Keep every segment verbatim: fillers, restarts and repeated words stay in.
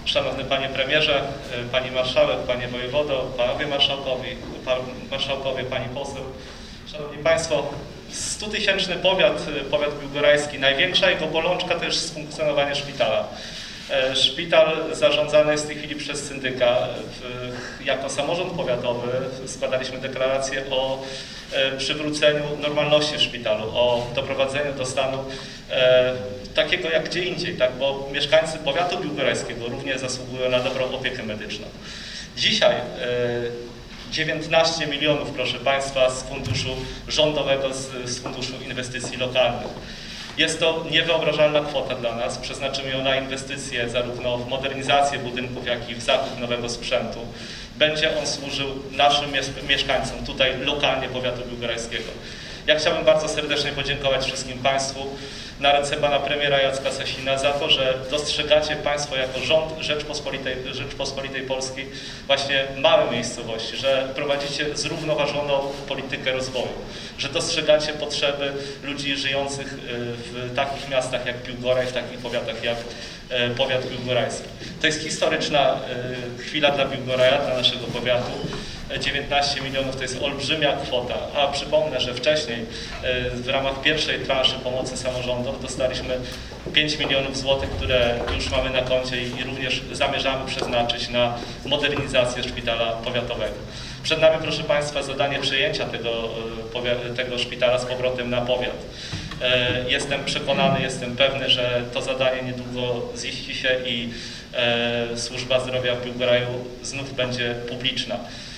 Szanowny Panie Premierze, Pani Marszałek, Panie Wojewodo, Panowie Marszałkowie, pan, Marszałkowie, Pani Poseł, Szanowni Państwo, stutysięczny powiat, powiat biłgorajski, największa jego bolączka to jest funkcjonowanie szpitala. Szpital zarządzany jest w tej chwili przez syndyka. Jako samorząd powiatowy składaliśmy deklarację o przywróceniu normalności w szpitalu, o doprowadzeniu do stanu e, takiego jak gdzie indziej, tak? Bo mieszkańcy powiatu biłgorajskiego również zasługują na dobrą opiekę medyczną. Dzisiaj e, dziewiętnaście milionów, proszę Państwa, z funduszu rządowego, z, z funduszu inwestycji lokalnych. Jest to niewyobrażalna kwota dla nas. Przeznaczymy ją na inwestycje zarówno w modernizację budynków, jak i w zakup nowego sprzętu. Będzie on służył naszym mieszkańcom tutaj lokalnie powiatu biłgorajskiego. Ja chciałbym bardzo serdecznie podziękować wszystkim Państwu na ręce Pana Premiera Jacka Sasina za to, że dostrzegacie Państwo jako rząd Rzeczpospolitej, Rzeczpospolitej Polskiej właśnie małe miejscowości, że prowadzicie zrównoważoną politykę rozwoju, że dostrzegacie potrzeby ludzi żyjących w takich miastach jak Biłgoraj, w takich powiatach jak powiat biłgorajski. To jest historyczna chwila dla Biłgoraja, dla naszego powiatu. dziewiętnaście milionów to jest olbrzymia kwota, a przypomnę, że wcześniej w ramach pierwszej transzy pomocy samorządom dostaliśmy pięć milionów złotych, które już mamy na koncie i również zamierzamy przeznaczyć na modernizację szpitala powiatowego. Przed nami, proszę Państwa, zadanie przejęcia tego, tego szpitala z powrotem na powiat. Jestem przekonany, jestem pewny, że to zadanie niedługo ziści się i służba zdrowia w Biłgoraju znów będzie publiczna.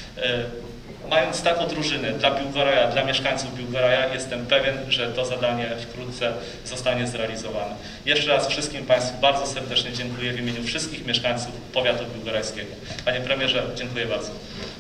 Mając taką drużynę dla Biłgoraja, dla mieszkańców Biłgoraja, jestem pewien, że to zadanie wkrótce zostanie zrealizowane. Jeszcze raz wszystkim Państwu bardzo serdecznie dziękuję w imieniu wszystkich mieszkańców powiatu biłgorajskiego. Panie Premierze, dziękuję bardzo.